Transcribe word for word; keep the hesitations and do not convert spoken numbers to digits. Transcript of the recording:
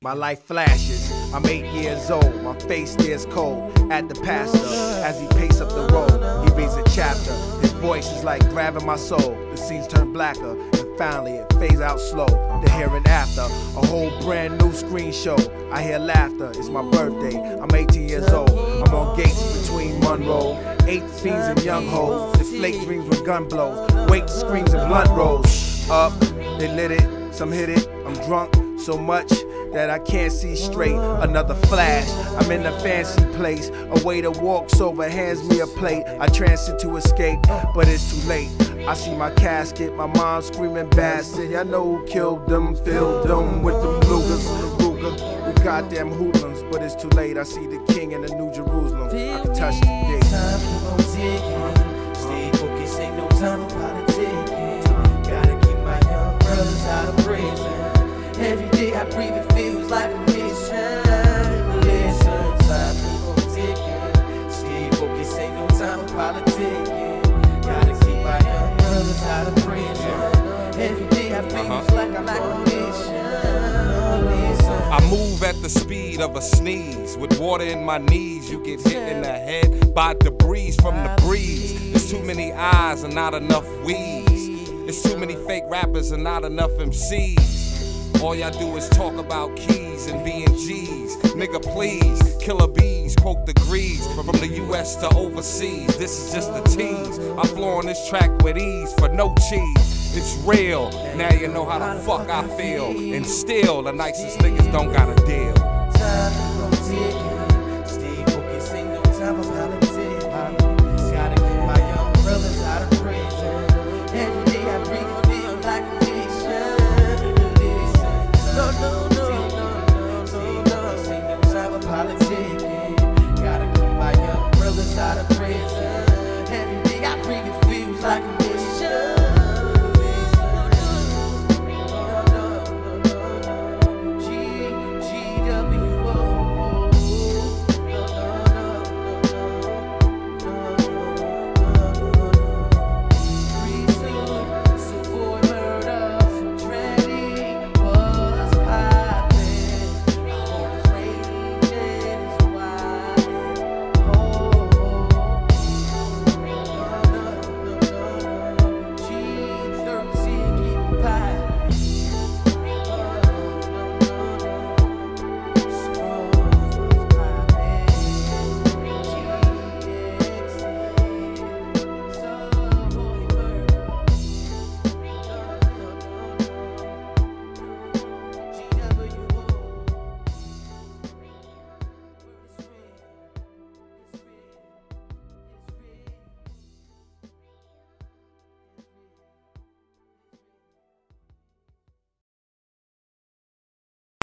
My life flashes, I'm eight years old, my face stares cold at the pastor as he paces up the road. He reads a chapter, his voice is like grabbing my soul. The scenes turn blacker and finally it fades out slow. The here and after, a whole brand new screen show. I hear laughter, it's my birthday, I'm eighteen years old. I'm on gates between Monroe, eight fiends and young hoes. The flake dreams with gun blows, wake screams and blunt rolls. Up, they lit it, some hit it, I'm drunk so much that I can't see straight. Another flash, I'm in a fancy place. A waiter walks over, hands me a plate. I transit to escape, but it's too late. I see my casket, my mom screaming bastard. I know who killed them, filled them with them Lugas, Ruger. We goddamn hoodlums, but it's too late. I see the king in the New Jerusalem. I can touch the gate. Time keep on ticking. Stay focused, ain't no time for politicking. Gotta keep my young brothers out of prison. Every day I breathe, it feels like a mission. Listen, time keep on ticking. Stay focused, ain't no time for politicking. Gotta keep my young brothers out of prison. Every day I feel uh-huh. like I'm like a mission. Listen. I move at the speed of a sneeze. With water in my knees, you get hit in the head by debris from the breeze. There's too many eyes and not enough weeds. There's too many fake rappers and not enough M Cs. All y'all do is talk about keys and being G's. Nigga, please, killer bees, quote degrees. From the U S to overseas, this is just a tease. I flow on this track with ease for no cheese. It's real, now you know how the fuck I feel. And still, the nicest niggas don't got a deal. Time keep on ticking.